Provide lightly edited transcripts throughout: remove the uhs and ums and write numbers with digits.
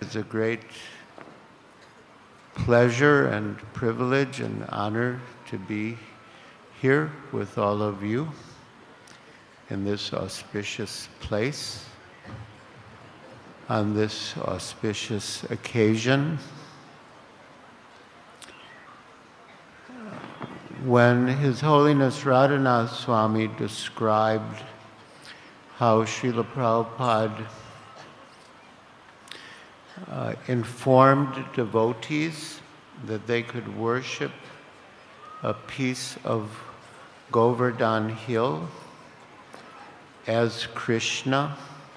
is a great pleasure and privilege and honor to be here with all of you in this auspicious place on this auspicious occasion. When His Holiness Radhanath Swami described how Srila Prabhupada informed devotees that they could worship a piece of Govardhan Hill as Krishna,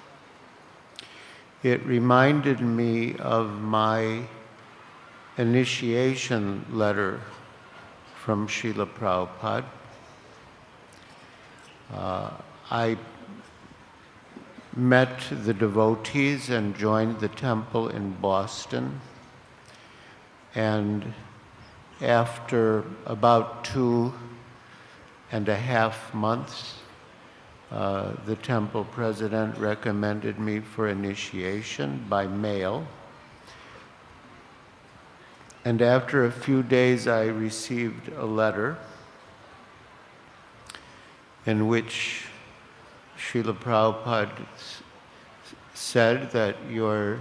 it reminded me of my initiation letter from Srila Prabhupada. I met the devotees and joined the temple in Boston. And after about 2.5 months, the temple president recommended me for initiation by mail. And after a few days, I received a letter in which Srila Prabhupada said that your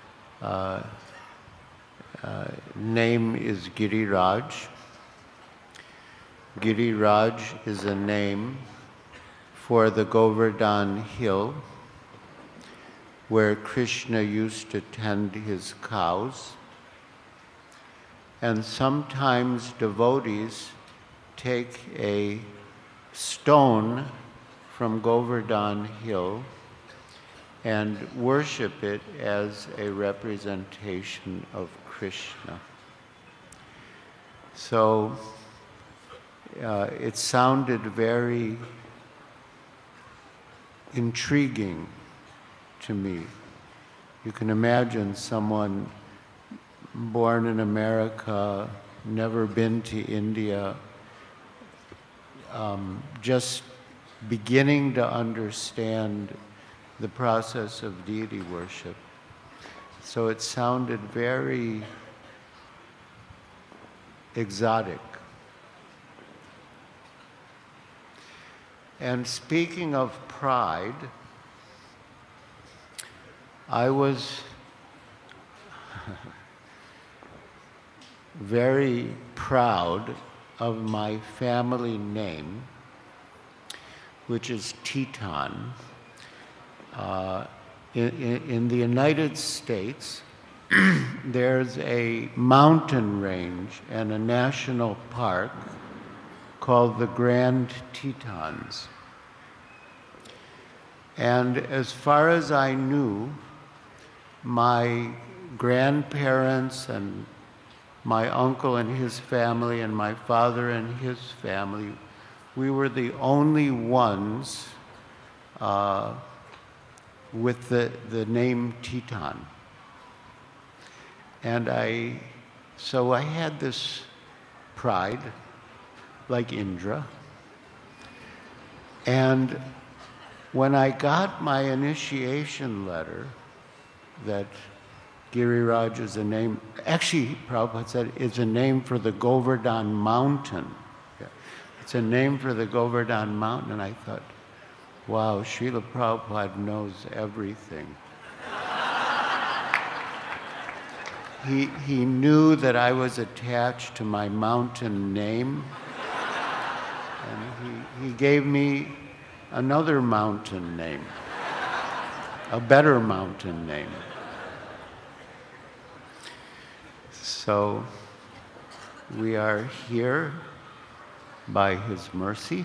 name is Giriraj. Giriraj is a name for the Govardhan Hill where Krishna used to tend his cows. And sometimes devotees take a stone from Govardhan Hill and worship it as a representation of Krishna. So it sounded very intriguing to me. You can imagine someone born in America, never been to India, just beginning to understand the process of deity worship. So it sounded very exotic. And speaking of pride, I was very proud of my family name, which is Teton. In the United States, there's a mountain range and a national park called the Grand Tetons. And as far as I knew, my grandparents and my uncle and his family and my father and his family, we were the only ones with the name Teton. And so I had this pride, like Indra. And when I got my initiation letter that Giriraj is a name, actually Prabhupada said it's a name for the Govardhan mountain. Yeah. It's a name for the Govardhan mountain, and I thought, wow, Srila Prabhupada knows everything. He knew that I was attached to my mountain name, and he gave me another mountain name, a better mountain name. So we are here by His mercy.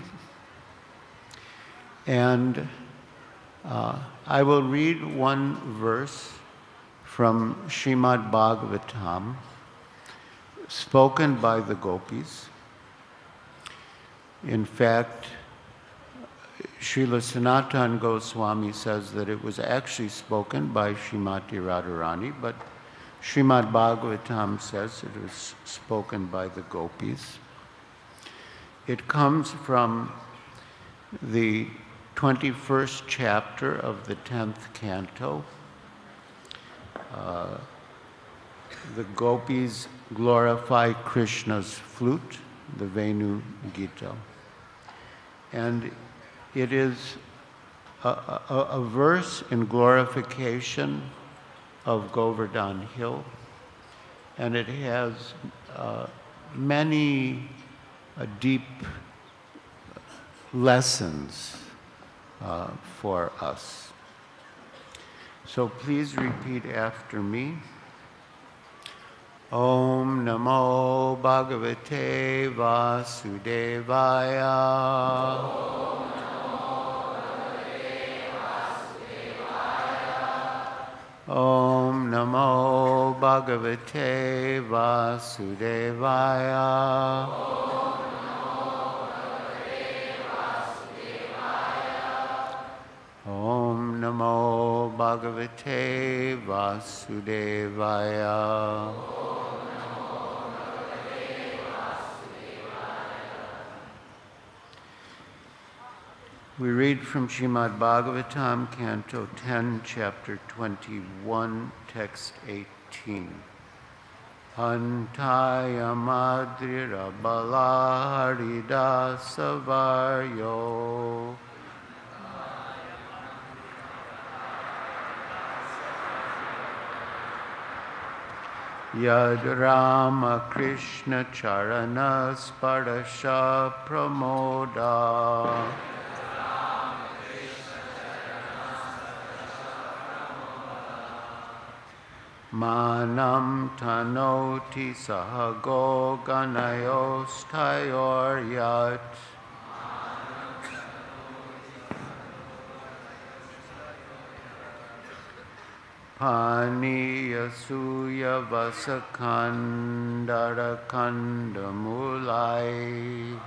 And I will read one verse from Srimad Bhagavatam, spoken by the gopis. In fact, Srila Sanatana Goswami says that it was actually spoken by Srimati Radharani, but Srimad Bhagavatam says it was spoken by the gopis. It comes from the 21st chapter of the 10th canto, the gopis glorify Krishna's flute, the Venu Gita. And it is a verse in glorification of Govardhan Hill, and it has many deep lessons for us. So please repeat after me. Om Namo Bhagavate Vasudevaya. Om Namo Bhagavate Vasudevaya. Om Namo Bhagavate Vasudevaya. We read from Srimad Bhagavatam, Canto 10, Chapter 21, Text 18. Hantaya Madrira Bala Haridasa Varyo. Yad Rama Krishna Charana Sparasha Pramoda. Manam Tanoti Sahago Ganayos Tayoryat. Pani Yasuya Vasakandara Kandamulai.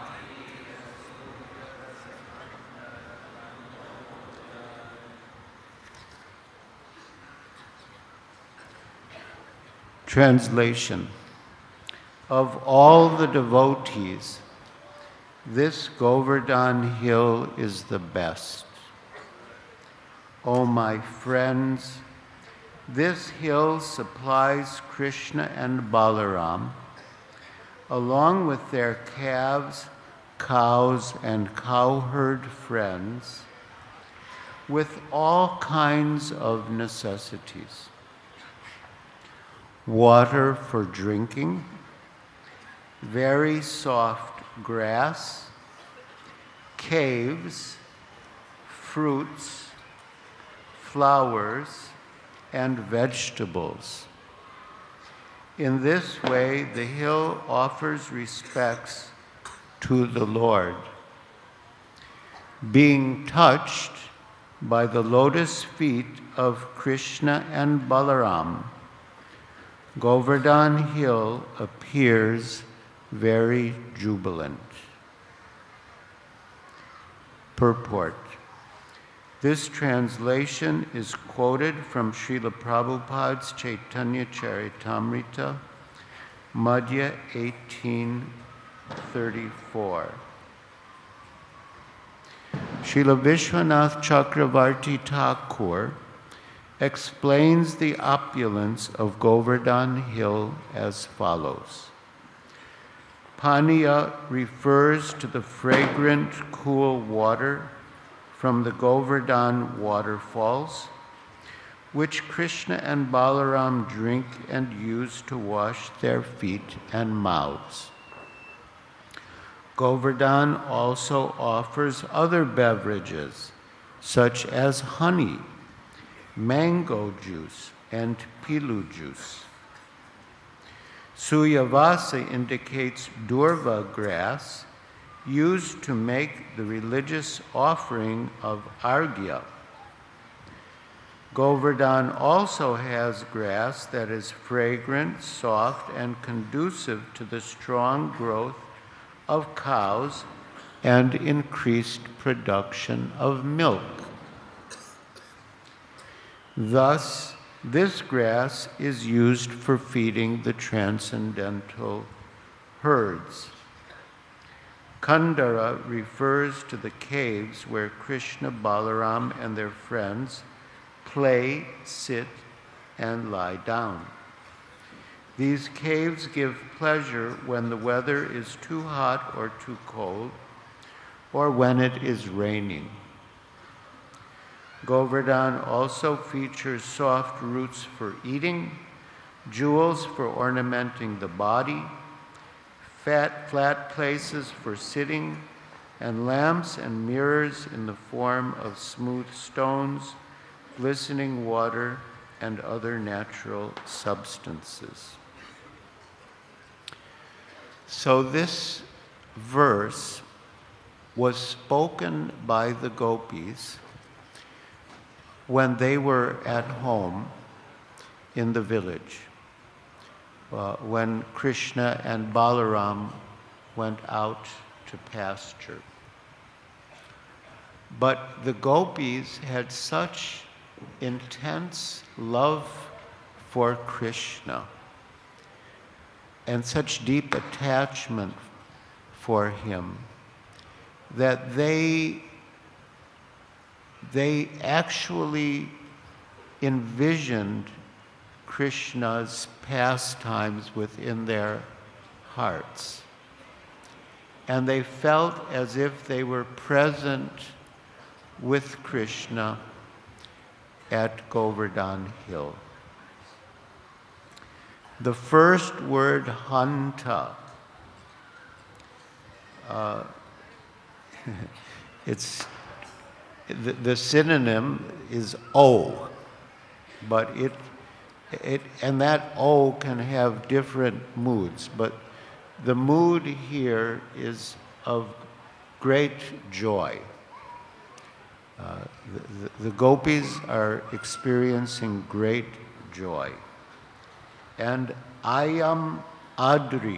Translation. Of all the devotees, this Govardhan Hill is the best. O my friends, this hill supplies Krishna and Balaram, along with their calves, cows, and cowherd friends, with all kinds of necessities. Water for drinking, very soft grass, caves, fruits, flowers, and vegetables. In this way, the hill offers respects to the Lord. Being touched by the lotus feet of Krishna and Balaram, Govardhan Hill appears very jubilant. Purport. This translation is quoted from Srila Prabhupada's Chaitanya Charitamrita, Madhya 1834. Srila Vishwanath Chakravarti Thakur explains the opulence of Govardhan Hill as follows. Paniya refers to the fragrant, cool water from the Govardhan waterfalls, which Krishna and Balaram drink and use to wash their feet and mouths. Govardhan also offers other beverages, such as honey, mango juice, and pilu juice. Suyavasa indicates durva grass used to make the religious offering of arghya. Govardhan also has grass that is fragrant, soft, and conducive to the strong growth of cows and increased production of milk. Thus, this grass is used for feeding the transcendental herds. Kandara refers to the caves where Krishna, Balaram, and their friends play, sit, and lie down. These caves give pleasure when the weather is too hot or too cold, or when it is raining. Govardhan also features soft roots for eating, jewels for ornamenting the body, flat places for sitting, and lamps and mirrors in the form of smooth stones, glistening water, and other natural substances. So this verse was spoken by the gopis when they were at home in the village, when Krishna and Balaram went out to pasture. But the gopis had such intense love for Krishna and such deep attachment for him that they actually envisioned Krishna's pastimes within their hearts. And they felt as if they were present with Krishna at Govardhan Hill. The first word, hanta, it's the synonym is O, but and that O can have different moods, but the mood here is of great joy. The gopis are experiencing great joy. And ayam adri.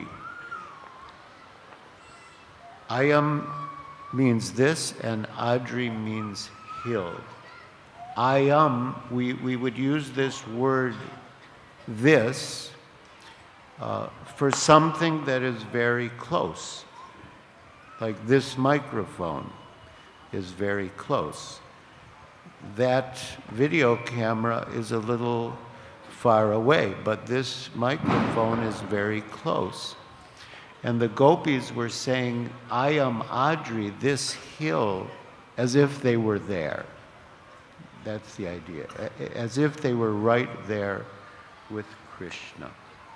Ayam means this, and adri means hill. Ayam, we would use this word, this, for something that is very close. Like this microphone is very close. That video camera is a little far away, but this microphone is very close. And the gopis were saying, Ayam Adri, this hill, as if they were there. That's the idea. As if they were right there with Krishna.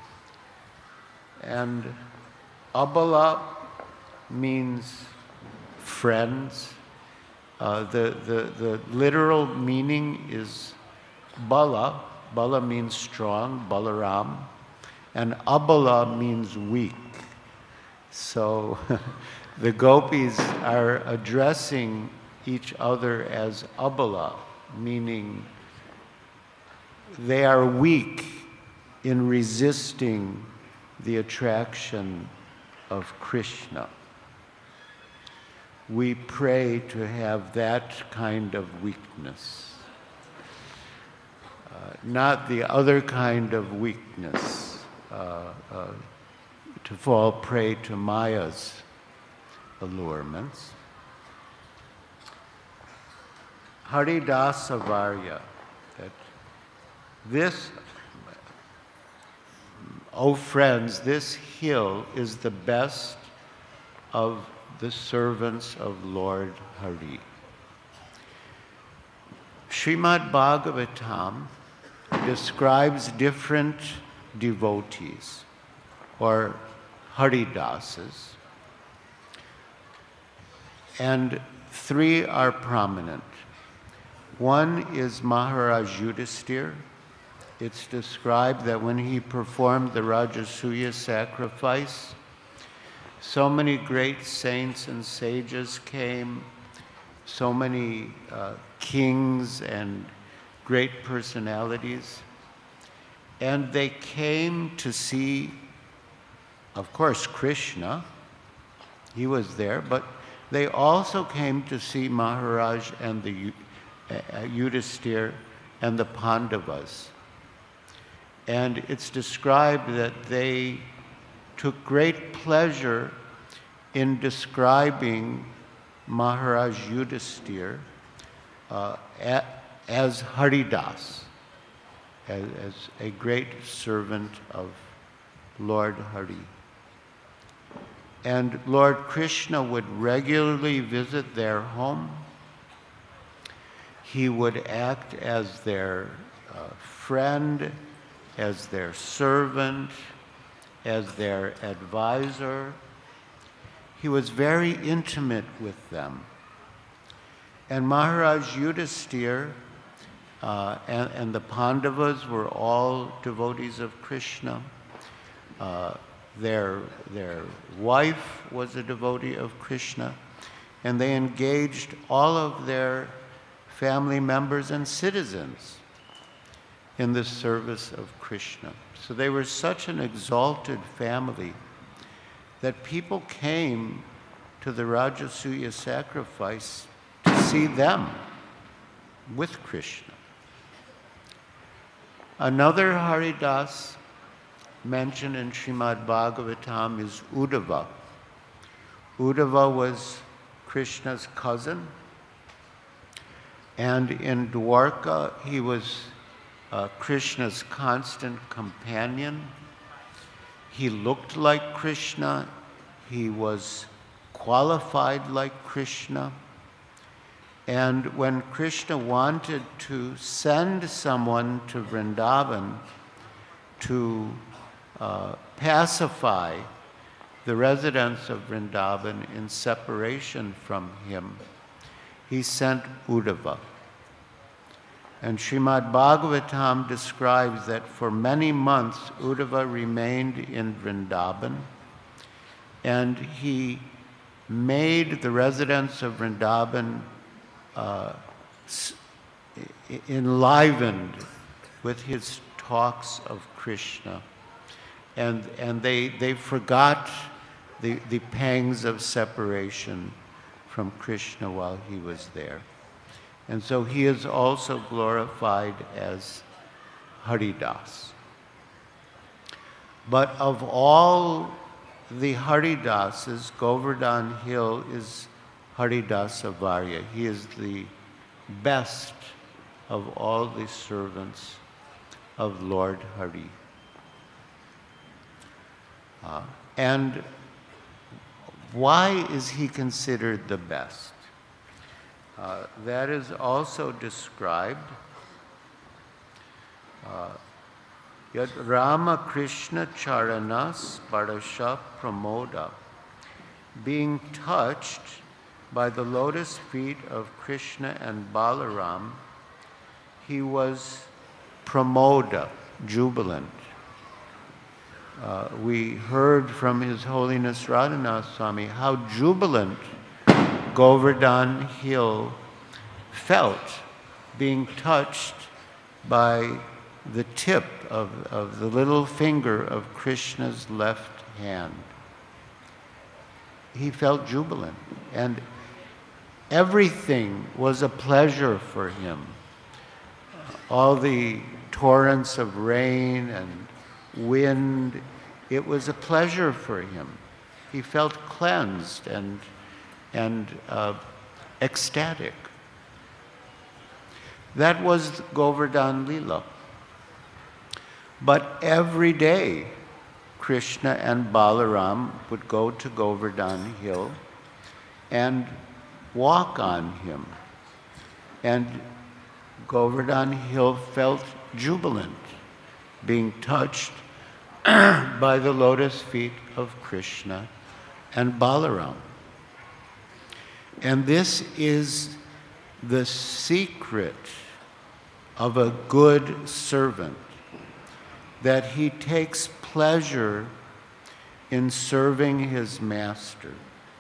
And Abala means friends. The literal meaning is Bala. Bala means strong, Balaram. And Abala means weak. So the gopis are addressing each other as Abala, meaning they are weak in resisting the attraction of Krishna. We pray to have that kind of weakness. Not the other kind of weakness, to fall prey to Maya's allurements. Haridasa Varya, that this, oh friends, this hill is the best of the servants of Lord Hari. Srimad Bhagavatam describes different devotees, or Haridasas, and three are prominent. One is Maharaj Yudhisthira. It's described that when he performed the Rajasuya sacrifice, so many great saints and sages came, so many kings and great personalities, and they came to see, of course, Krishna. He was there, but they also came to see Maharaj and the Yudhisthira and the Pandavas. And it's described that they took great pleasure in describing Maharaj Yudhisthira as Haridas, as a great servant of Lord Hari. And Lord Krishna would regularly visit their home. He would act as their friend, as their servant, as their advisor. He was very intimate with them. And Maharaj Yudhisthira and the Pandavas were all devotees of Krishna. Their wife was a devotee of Krishna, and they engaged all of their family members and citizens in the service of Krishna. So they were such an exalted family that people came to the Rajasuya sacrifice to see them with Krishna. Another Haridas mentioned in Srimad Bhagavatam is Uddhava. Uddhava was Krishna's cousin, and in Dwarka he was Krishna's constant companion. He looked like Krishna, he was qualified like Krishna, and when Krishna wanted to send someone to Vrindavan to pacify the residents of Vrindavan in separation from him, he sent Uddhava. And Srimad Bhagavatam describes that for many months Uddhava remained in Vrindavan, and he made the residents of Vrindavan enlivened with his talks of Krishna. And they forgot the pangs of separation from Krishna while he was there. And so he is also glorified as Haridas. But of all the Haridasas, Govardhan Hill is Haridasa Varya. He is the best of all the servants of Lord Hari. And why is he considered the best? That is also described. Yad Rama Krishna Charanas Parasha Pramoda. Being touched by the lotus feet of Krishna and Balaram, he was pramoda, jubilant. We heard from His Holiness Radhanath Swami how jubilant Govardhan Hill felt being touched by the tip of the little finger of Krishna's left hand. He felt jubilant, and everything was a pleasure for him. All the torrents of rain and wind, it was a pleasure for him. He felt cleansed and ecstatic. That was Govardhan Lila. But every day, Krishna and Balaram would go to Govardhan Hill and walk on him. And Govardhan Hill felt jubilant, being touched by the lotus feet of Krishna and Balaram. And this is the secret of a good servant, that he takes pleasure in serving his master.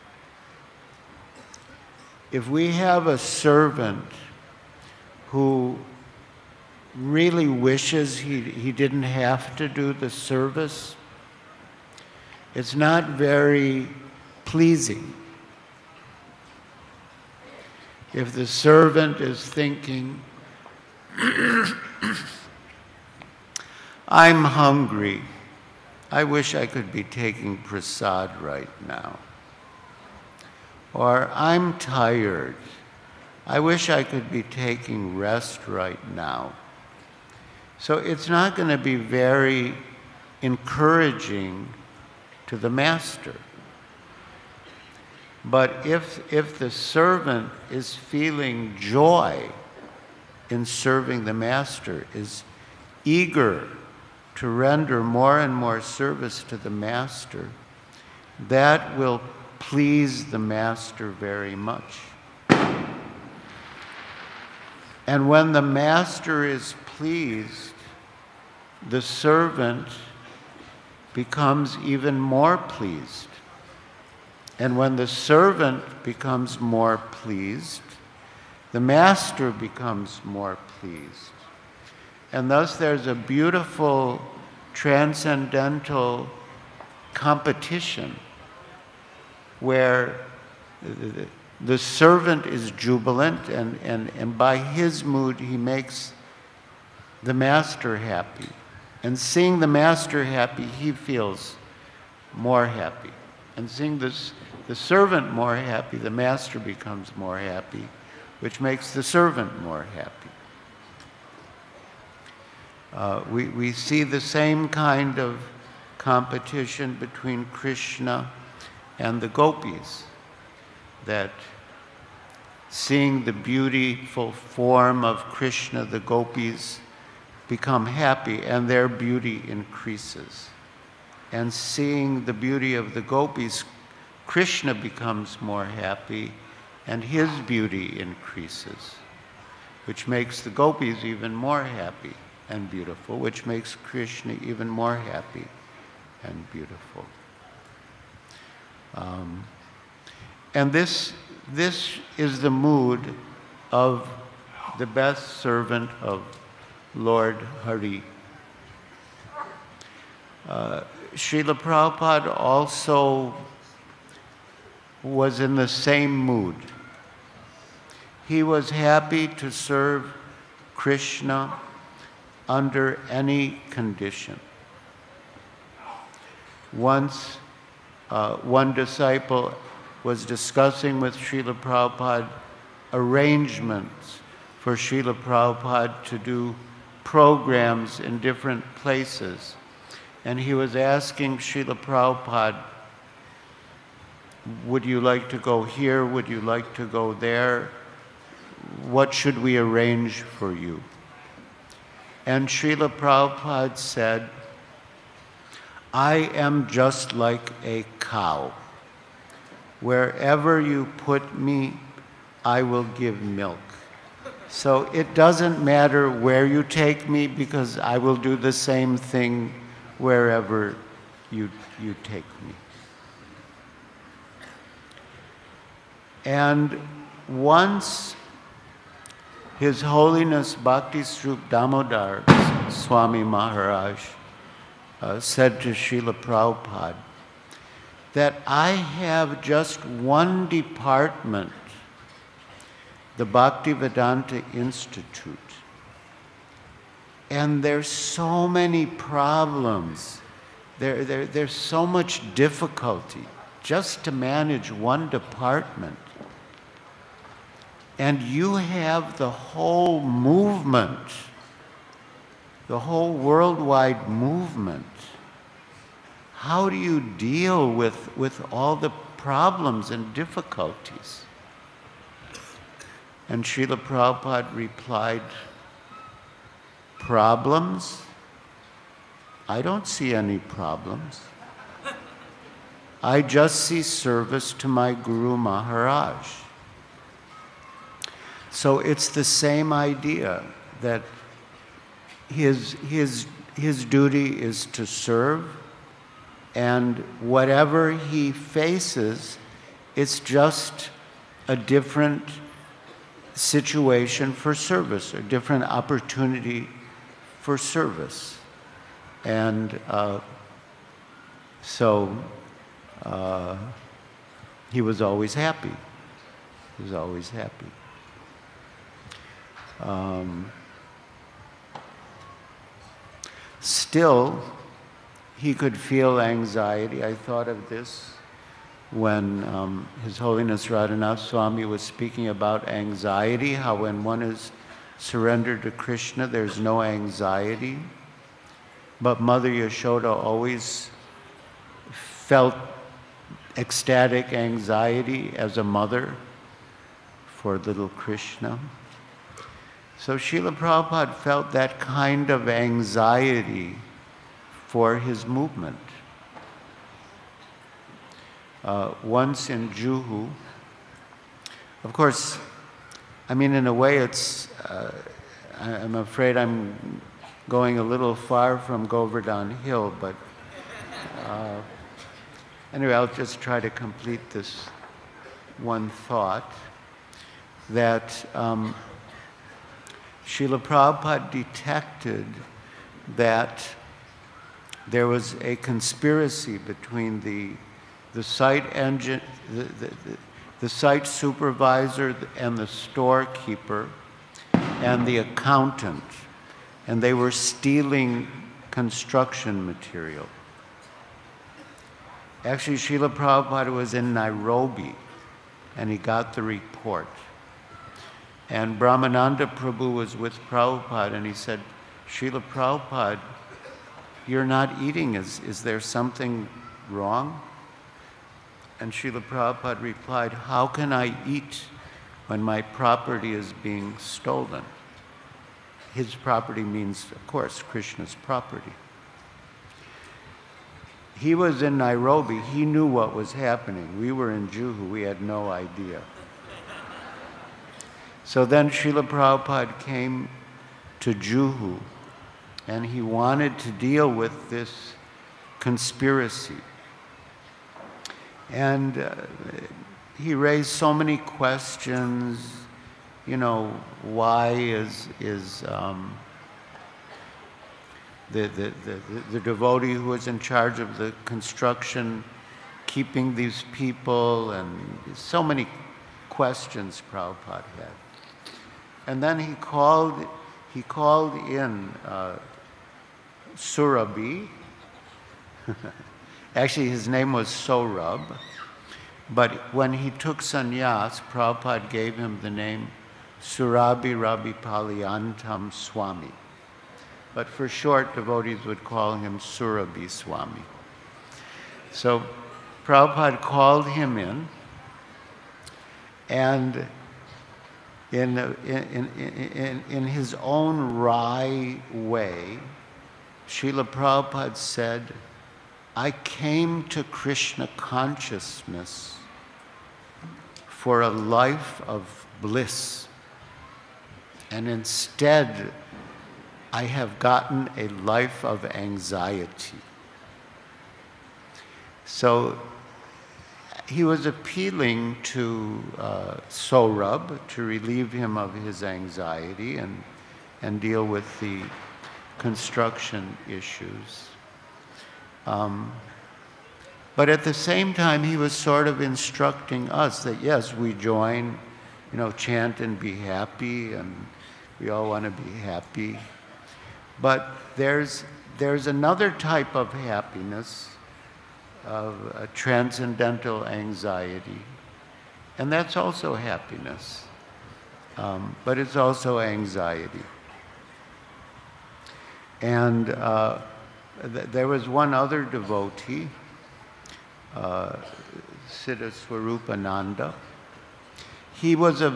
If we have a servant who really wishes he didn't have to do the service, it's not very pleasing. If the servant is thinking, I'm hungry, I wish I could be taking prasad right now. Or I'm tired, I wish I could be taking rest right now. So it's not going to be very encouraging to the master. But if the servant is feeling joy in serving the master, is eager to render more and more service to the master, that will please the master very much. And when the master is pleased, the servant becomes even more pleased. And when the servant becomes more pleased, the master becomes more pleased. And thus there's a beautiful transcendental competition where the servant is jubilant, and by his mood he makes the master happy. And seeing the master happy, he feels more happy. And seeing the servant more happy, the master becomes more happy, which makes the servant more happy. We see the same kind of competition between Krishna and the gopis, that seeing the beautiful form of Krishna, the gopis become happy and their beauty increases. And seeing the beauty of the gopis, Krishna becomes more happy and his beauty increases, which makes the gopis even more happy and beautiful, which makes Krishna even more happy and beautiful. And this is the mood of the best servant of Lord Hari. Srila Prabhupada also was in the same mood. He was happy to serve Krishna under any condition. Once, one disciple was discussing with Srila Prabhupada arrangements for Srila Prabhupada to do programs in different places. And he was asking Srila Prabhupada, would you like to go here? Would you like to go there? What should we arrange for you? And Srila Prabhupada said, I am just like a cow. Wherever you put me, I will give milk. So it doesn't matter where you take me, because I will do the same thing wherever you take me. And once His Holiness Bhakti Swarup Damodar Swami Maharaj said to Srila Prabhupada that I have just one department, the Bhaktivedanta Institute, and there's so many problems, there's so much difficulty just to manage one department. And you have the whole movement, the whole worldwide movement. How do you deal with all the problems and difficulties? And Srila Prabhupada replied, problems? I don't see any problems. I just see service to my Guru Maharaj. So it's the same idea, that his duty is to serve, and whatever he faces, it's just a different situation for service, a different opportunity for service. And so he was always happy. He was always happy. Still, he could feel anxiety. I thought of this when His Holiness Radhanath Swami was speaking about anxiety, how when one is surrendered to Krishna, there's no anxiety. but Mother Yashoda always felt ecstatic anxiety as a mother for little Krishna. So Srila Prabhupada felt that kind of anxiety for his movement. Once in Juhu, of course, I mean, in a way it's, I'm afraid I'm going a little far from Govardhan Hill, but anyway, I'll just try to complete this one thought, that Srila Prabhupada detected that there was a conspiracy between the site engine, the site supervisor and the storekeeper and the accountant, and they were stealing construction material. Actually, Srila Prabhupada was in Nairobi, and he got the report. And Brahmananda Prabhu was with Prabhupada, and he said, Srila Prabhupada, you're not eating. Is there something wrong? And Srila Prabhupada replied, how can I eat when my property is being stolen? His property means, of course, Krishna's property. He was in Nairobi. He knew what was happening. We were in Juhu. We had no idea. So then Srila Prabhupada came to Juhu, and he wanted to deal with this conspiracy. And he raised so many questions, you know, why is the devotee who was in charge of the construction keeping these people, and so many questions Prabhupada had. And then he called in Surabhi. Actually, his name was Saurabh, but when he took sannyas, Prabhupada gave him the name Surabhi Rabbi Palyantam Swami. But for short, devotees would call him Surabhi Swami. So Prabhupada called him in, and in his own wry way, Srila Prabhupada said, I came to Krishna consciousness for a life of bliss, and instead I have gotten a life of anxiety. So he was appealing to Saurabh to relieve him of his anxiety and deal with the construction issues. But at the same time, he was sort of instructing us that, yes, we join, you know, chant and be happy, and we all want to be happy. But there's another type of happiness, of a transcendental anxiety, and that's also happiness, but it's also anxiety. And there was one other devotee, Siddha Swarupananda. He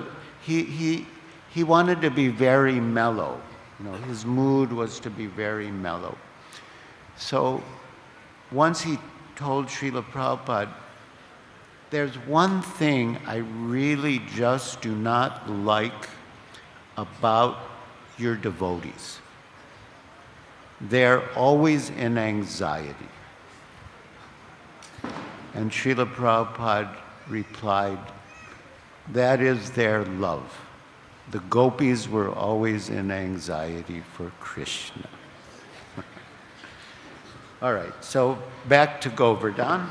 wanted to be very mellow. You know, his mood was to be very mellow. So once he told Srila Prabhupada, there's one thing I really just do not like about your devotees. They're always in anxiety. And Srila Prabhupada replied, that is their love. The gopis were always in anxiety for Krishna. All right, so back to Govardhan.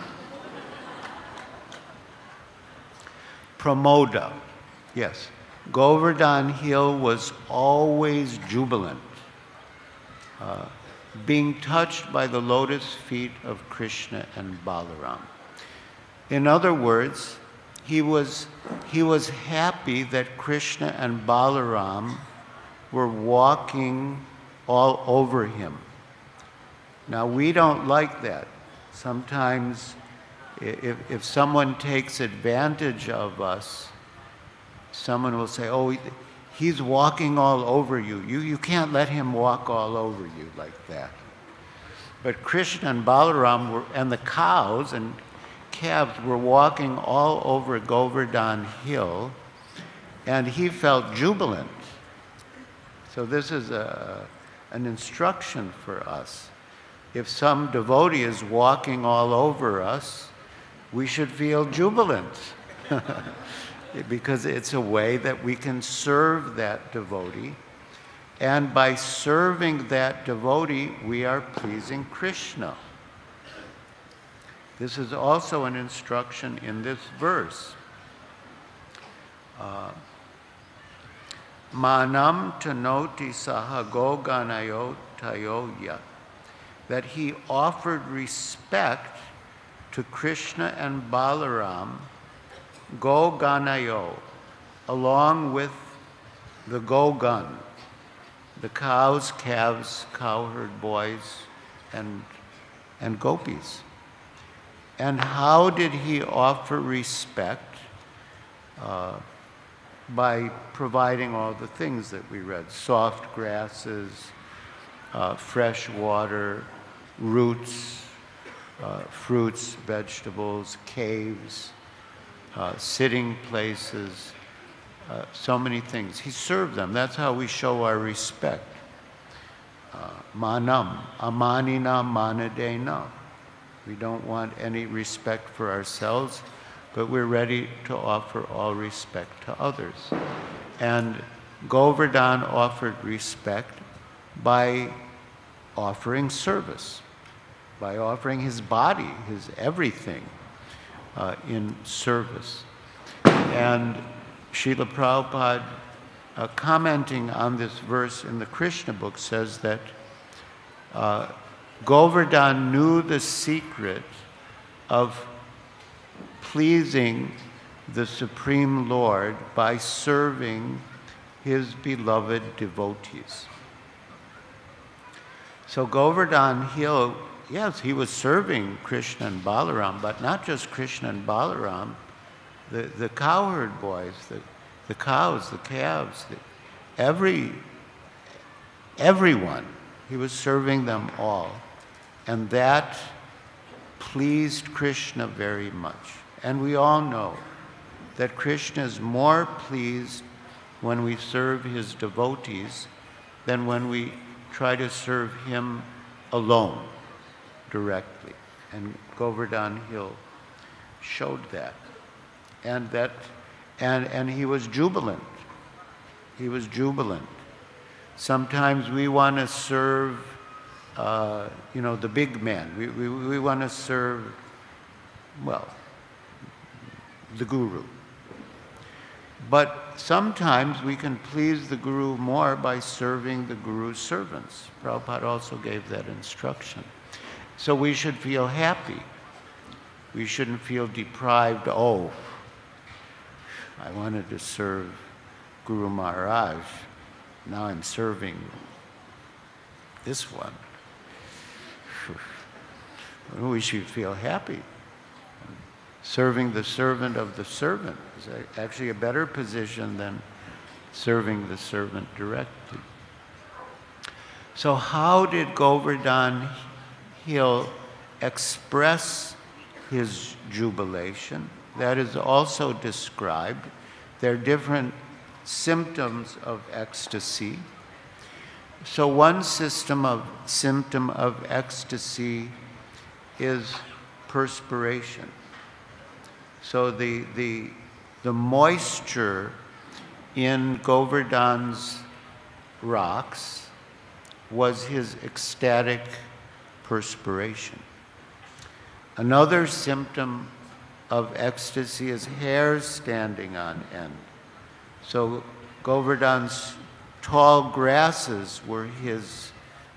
Pramoda, yes. Govardhan Hill was always jubilant, being touched by the lotus feet of Krishna and Balaram. In other words, he was happy that Krishna and Balaram were walking all over him. Now, we don't like that. Sometimes, if someone takes advantage of us, someone will say, oh, he's walking all over you. You can't let him walk all over you like that. But Krishna and Balaram and the cows and calves were walking all over Govardhan Hill, and he felt jubilant. So this is an instruction for us. If some devotee is walking all over us, we should feel jubilant because it's a way that we can serve that devotee. And by serving that devotee, we are pleasing Krishna. This is also an instruction in this verse. Manam tanoti sahago ganayo tayoya. That he offered respect to Krishna and Balaram, go ganayo, along with the Gogan, the cows, calves, cowherd boys, and gopis. And how did he offer respect? By providing all the things that we read: soft grasses, fresh water, roots, fruits, vegetables, caves, sitting places, so many things. He served them. That's how we show our respect. Manam, amanina manadena. We don't want any respect for ourselves, but we're ready to offer all respect to others. And Govardhan offered respect by offering service, by offering his body, his everything in service. And Srila Prabhupada, commenting on this verse in the Krishna book, says that Govardhan knew the secret of pleasing the Supreme Lord by serving his beloved devotees. So Govardhan Hill, yes, he was serving Krishna and Balaram, but not just Krishna and Balaram, the cowherd boys, the cows, the calves, everyone. He was serving them all. And that pleased Krishna very much. And we all know that Krishna is more pleased when we serve his devotees than when we try to serve him alone, directly. And Govardhan Hill showed that. And he was jubilant. He was jubilant. Sometimes we want to serve, the big man. We want to serve, well, the guru. But sometimes we can please the guru more by serving the guru's servants. Prabhupada also gave that instruction. So we should feel happy. We shouldn't feel deprived. Oh, I wanted to serve Guru Maharaj. Now I'm serving this one. We should feel happy. Serving the servant of the servant is actually a better position than serving the servant directly. So how did Govardhan Hill express his jubilation? That is also described. There are different symptoms of ecstasy. So one symptom of ecstasy is perspiration. So the moisture in Govardhan's rocks was his ecstatic perspiration. Another symptom of ecstasy is hairs standing on end. So Govardhan's tall grasses were his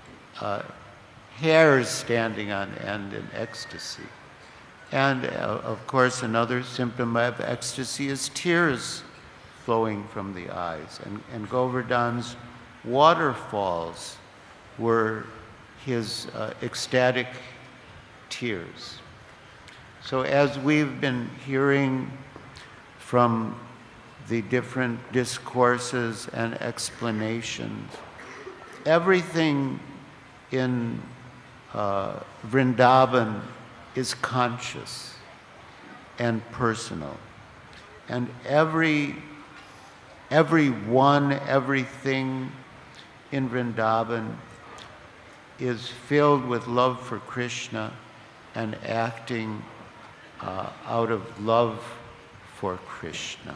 hairs standing on end in ecstasy. And of course, another symptom of ecstasy is tears flowing from the eyes. And Govardhan's waterfalls were his ecstatic tears. So as we've been hearing from the different discourses and explanations, everything in Vrindavan is conscious and personal. And everything in Vrindavan is filled with love for Krishna and acting out of love for Krishna.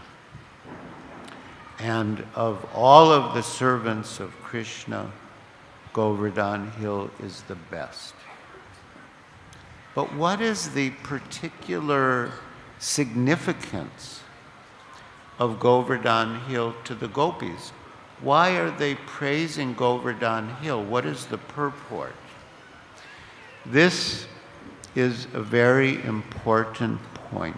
And of all of the servants of Krishna, Govardhan Hill is the best. But what is the particular significance of Govardhan Hill to the gopis? Why are they praising Govardhan Hill? What is the purport? This is a very important point.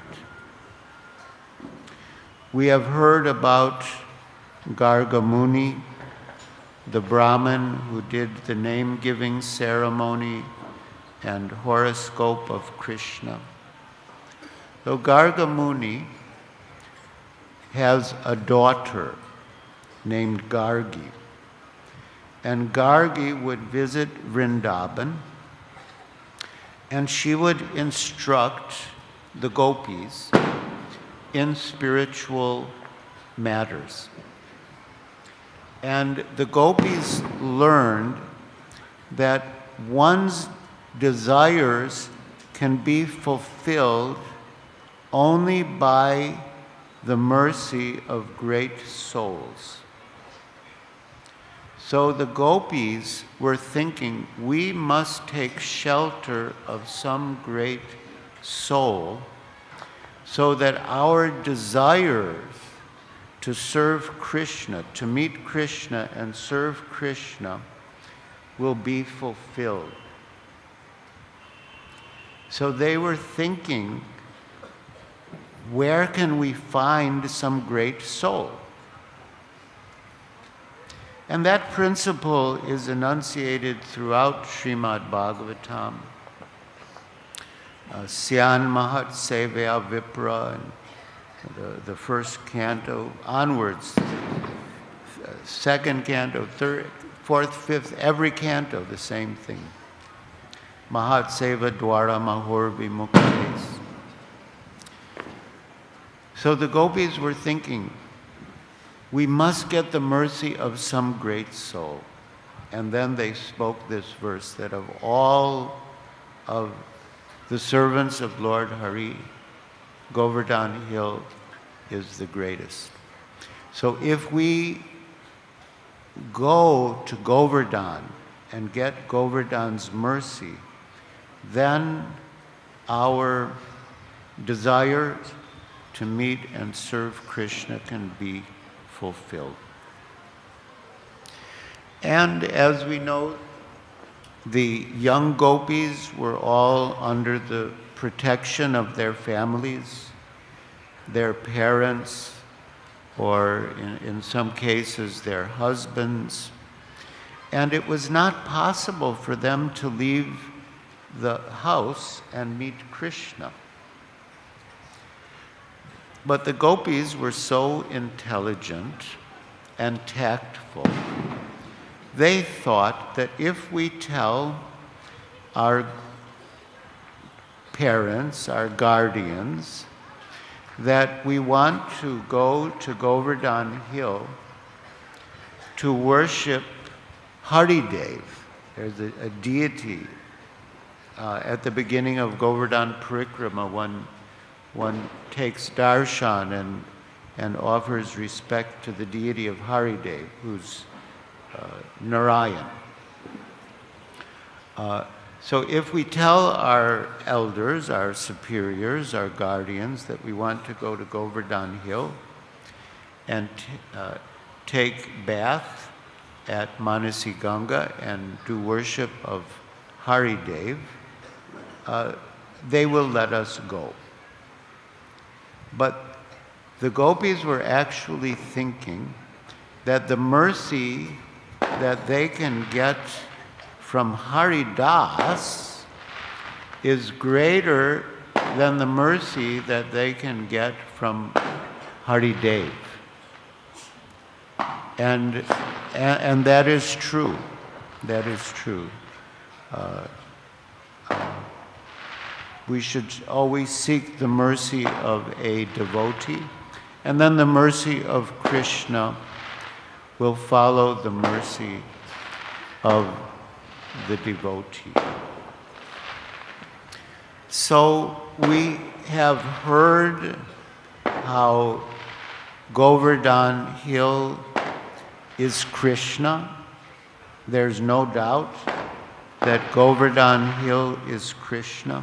We have heard about Garga Muni, the Brahmin who did the name-giving ceremony and horoscope of Krishna. So Garga Muni has a daughter named Gargi. And Gargi would visit Vrindavan, and she would instruct the gopis in spiritual matters. And the gopis learned that one's desires can be fulfilled only by the mercy of great souls. So the gopis were thinking, we must take shelter of some great soul so that our desires to serve Krishna, to meet Krishna and serve Krishna, will be fulfilled. So they were thinking, where can we find some great soul? And that principle is enunciated throughout Srimad Bhagavatam. Syan Mahat Sevaya Vipra, and the first canto onwards, second canto, third, fourth, fifth, every canto, the same thing. Mahat Seva Dwara Mahor Vimuktis. So the gopis were thinking, we must get the mercy of some great soul. And then they spoke this verse that of all of the servants of Lord Hari, Govardhan Hill is the greatest. So if we go to Govardhan and get Govardhan's mercy, then our desire to meet and serve Krishna can be fulfilled. And as we know, the young gopis were all under the protection of their families, their parents, or in some cases their husbands. And it was not possible for them to leave the house and meet Krishna. But the gopis were so intelligent and tactful. They thought that if we tell our parents, our guardians, that we want to go to Govardhan Hill to worship Haridev. There's a deity at the beginning of Govardhan Parikrama. One takes darshan and offers respect to the deity of Haridev, who's Narayan. So if we tell our elders, our superiors, our guardians, that we want to go to Govardhan Hill and take bath at Manasi Ganga and do worship of Haridev, they will let us go. But the gopis were actually thinking that the mercy that they can get from Haridas is greater than the mercy that they can get from Haridev. And that is true. That is true. We should always seek the mercy of a devotee, and then the mercy of Krishna will follow the mercy of the devotee. So we have heard how Govardhan Hill is Krishna. There's no doubt that Govardhan Hill is Krishna.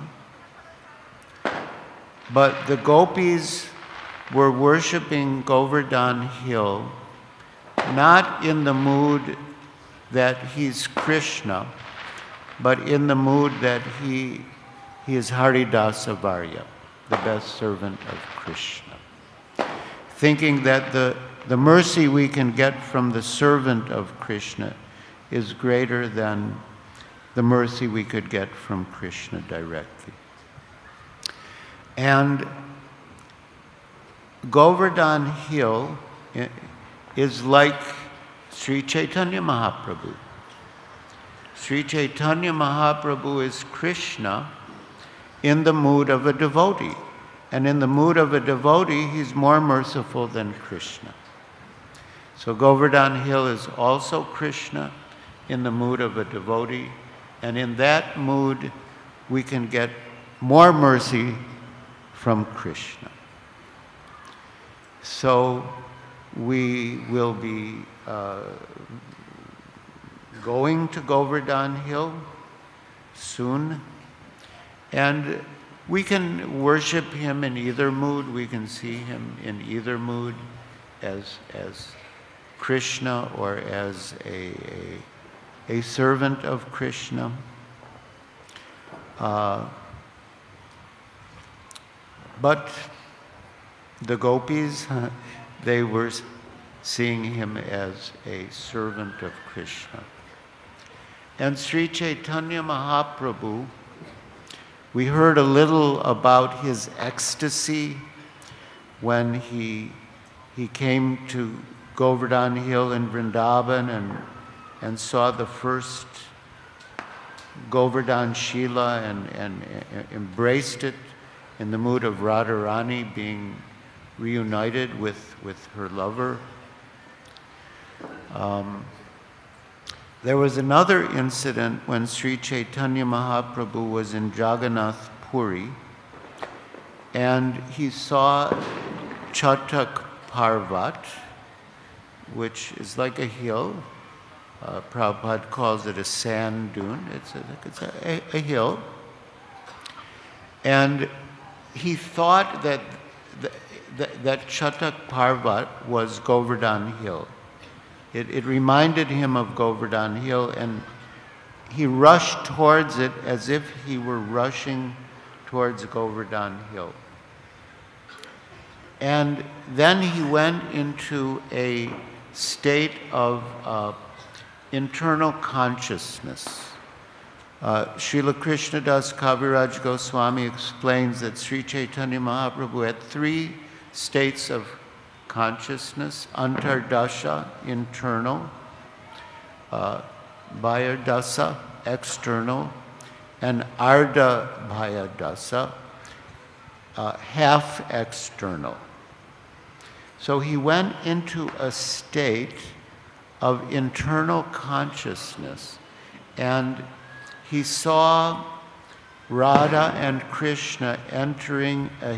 But the gopis were worshiping Govardhan Hill not in the mood that he's Krishna, but in the mood that he is Haridasa Varya, the best servant of Krishna. Thinking that the mercy we can get from the servant of Krishna is greater than the mercy we could get from Krishna directly. And Govardhan Hill is like Sri Chaitanya Mahaprabhu. Sri Chaitanya Mahaprabhu is Krishna in the mood of a devotee. And in the mood of a devotee, he's more merciful than Krishna. So Govardhan Hill is also Krishna in the mood of a devotee. And in that mood, we can get more mercy from Krishna. So we will be going to Govardhan Hill soon. And we can worship him in either mood. We can see him in either mood as Krishna or as a servant of Krishna. But the gopis, they were seeing him as a servant of Krishna. And Sri Chaitanya Mahaprabhu, we heard a little about his ecstasy when he came to Govardhan Hill in Vrindavan and saw the first Govardhan Shila and embraced it in the mood of Radharani being reunited with her lover. There was another incident when Sri Chaitanya Mahaprabhu was in Jagannath Puri, and he saw Chatak Parvat, which is like a hill. Prabhupada calls it a sand dune. It's a hill. And he thought that Chatak Parvat was Govardhan Hill. It reminded him of Govardhan Hill, and he rushed towards it as if he were rushing towards Govardhan Hill. And then he went into a state of internal consciousness. Srila Krishnadas Kaviraj Goswami explains that Sri Chaitanya Mahaprabhu had 3 states of consciousness: antardasha, internal; bhayadasa, external; and ardha bhayadasa, half external. So he went into a state of internal consciousness, and he saw Radha and Krishna entering a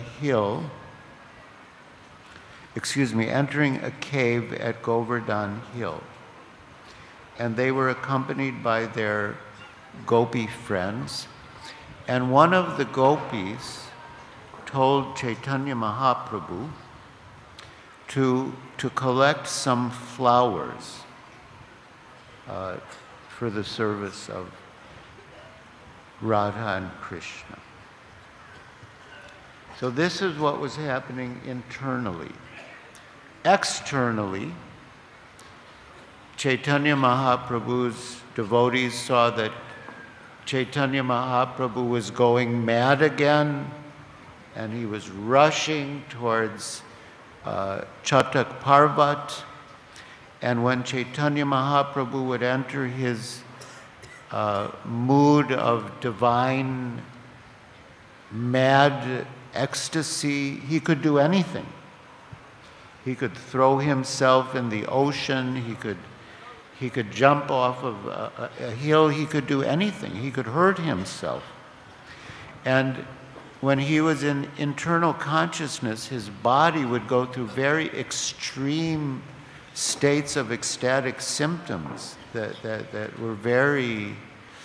cave at Govardhan Hill. And they were accompanied by their gopi friends. And one of the gopis told Chaitanya Mahaprabhu to collect some flowers for the service of Radha and Krishna. So this is what was happening internally. Externally, Chaitanya Mahaprabhu's devotees saw that Chaitanya Mahaprabhu was going mad again, and he was rushing towards Chatak Parvat. And when Chaitanya Mahaprabhu would enter his mood of divine, mad ecstasy, he could do anything. He could throw himself in the ocean, he could jump off of a hill, he could do anything. He could hurt himself. And when he was in internal consciousness, his body would go through very extreme states of ecstatic symptoms that were very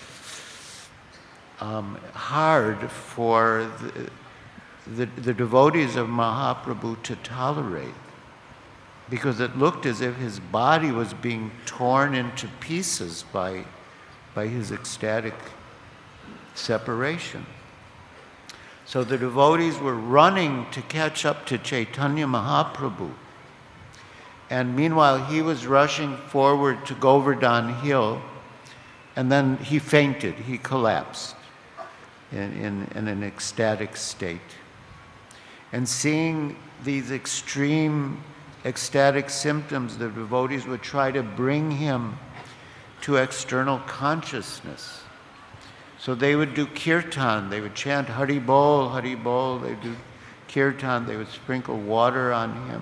hard for the devotees of Mahaprabhu to tolerate, because it looked as if his body was being torn into pieces by his ecstatic separation. So the devotees were running to catch up to Chaitanya Mahaprabhu. And meanwhile, he was rushing forward to Govardhan Hill, and then he fainted, he collapsed in an ecstatic state. And seeing these extreme ecstatic symptoms, the devotees would try to bring him to external consciousness. So they would do kirtan, they would chant Hari Bol, Hari Bol, they would do kirtan, they would sprinkle water on him.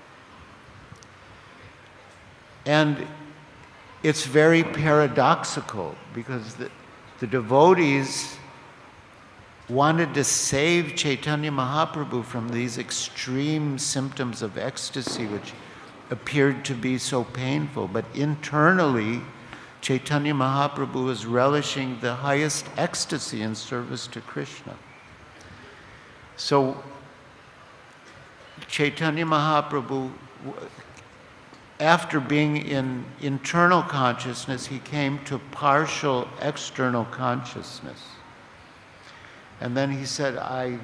And it's very paradoxical, because the devotees wanted to save Chaitanya Mahaprabhu from these extreme symptoms of ecstasy, which appeared to be so painful. But internally, Chaitanya Mahaprabhu was relishing the highest ecstasy in service to Krishna. So Chaitanya Mahaprabhu, after being in internal consciousness, he came to partial external consciousness. And then he said, I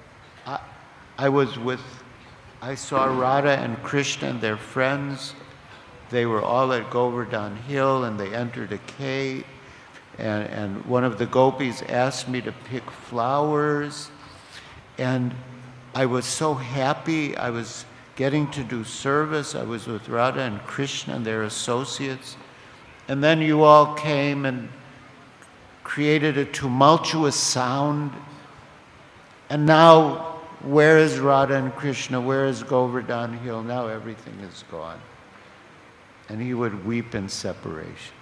saw Radha and Krishna and their friends. They were all at Govardhan Hill, and they entered a cave. And one of the gopis asked me to pick flowers. And I was so happy. I was getting to do service. I was with Radha and Krishna and their associates. And then you all came and created a tumultuous sound. And now, where is Radha and Krishna? Where is Govardhan Hill? Now everything is gone. And he would weep in separation.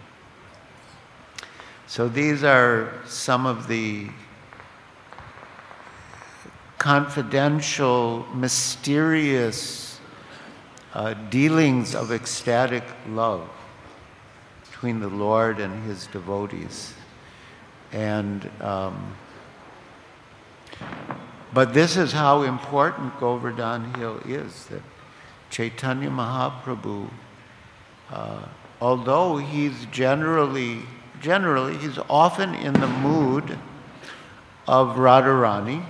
So these are some of the confidential, mysterious dealings of ecstatic love between the Lord and his devotees. And but this is how important Govardhan Hill is, that Chaitanya Mahaprabhu, although he's generally he's often in the mood of Radharani,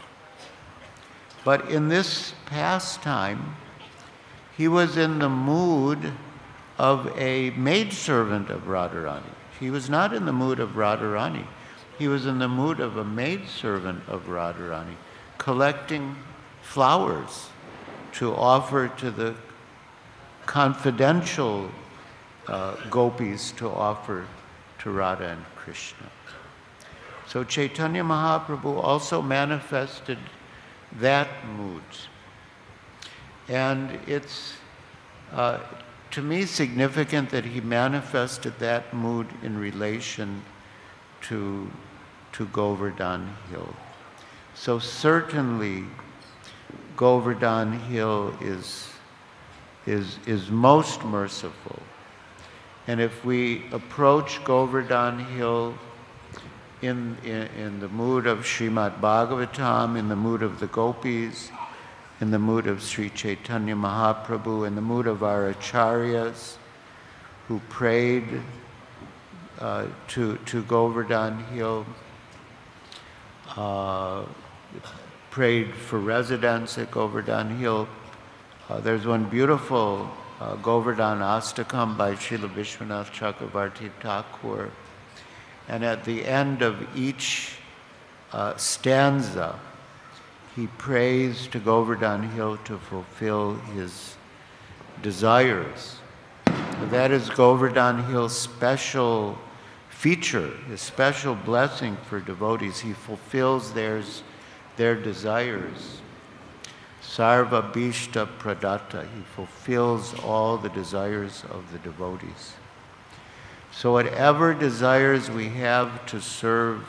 but in this pastime, he was in the mood of a maidservant of Radharani. He was not in the mood of Radharani. He was in the mood of a maidservant of Radharani, collecting flowers to offer to the confidential gopis to offer to Radha and Krishna. So Chaitanya Mahaprabhu also manifested that mood. And it's, to me, significant that he manifested that mood in relation to Govardhan Hill. So certainly Govardhan Hill is most merciful. And if we approach Govardhan Hill in the mood of Srimad Bhagavatam, in the mood of the gopis, in the mood of Sri Chaitanya Mahaprabhu, in the mood of our acharyas who prayed to Govardhan Hill, prayed for residence at Govardhan Hill. There's one beautiful Govardhan Astakam by Srila Vishwanath Chakravarti Thakur. And at the end of each stanza, he prays to Govardhan Hill to fulfill his desires. That is Govardhan Hill's special feature, his special blessing for devotees. He fulfills their desires. Sarva Bhishta Pradatta, he fulfills all the desires of the devotees. So whatever desires we have to serve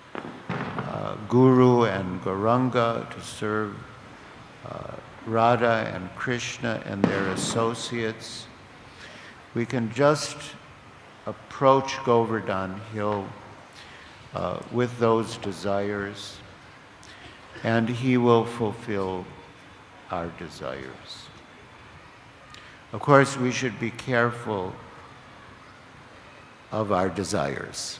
Guru and Gauranga, to serve Radha and Krishna and their associates, we can just approach Govardhan Hill with those desires, and he will fulfill our desires. Of course, we should be careful of our desires.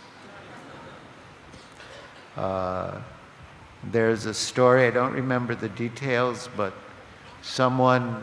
There's a story, I don't remember the details, but someone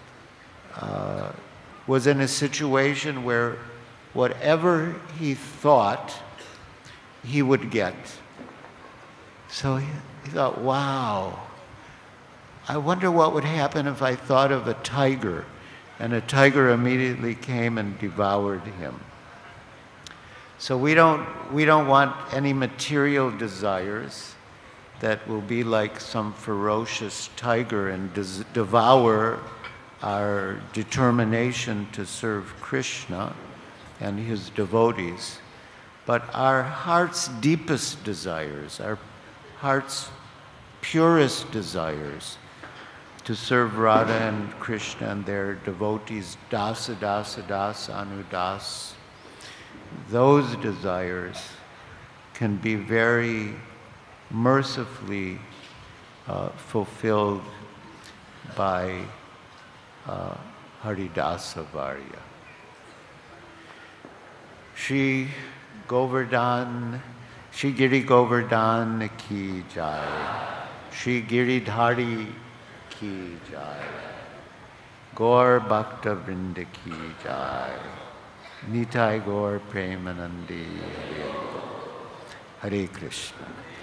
was in a situation where whatever he thought, he would get. So he thought, wow, I wonder what would happen if I thought of a tiger, and a tiger immediately came and devoured him. So we don't want any material desires that will be like some ferocious tiger and devour our determination to serve Krishna and his devotees. But our heart's deepest desires, our heart's purest desires to serve Radha and Krishna and their devotees, dasa, dasa, dasa, anudas, those desires can be very mercifully fulfilled by Haridasa Varya. Shri Govardhan, Shri Giri Govardhan ki jai, Shri Giridhari ki jai, Gaur Bhakta Vrinda ki jai, Nitai Gaur Premanandi Hare Krishna.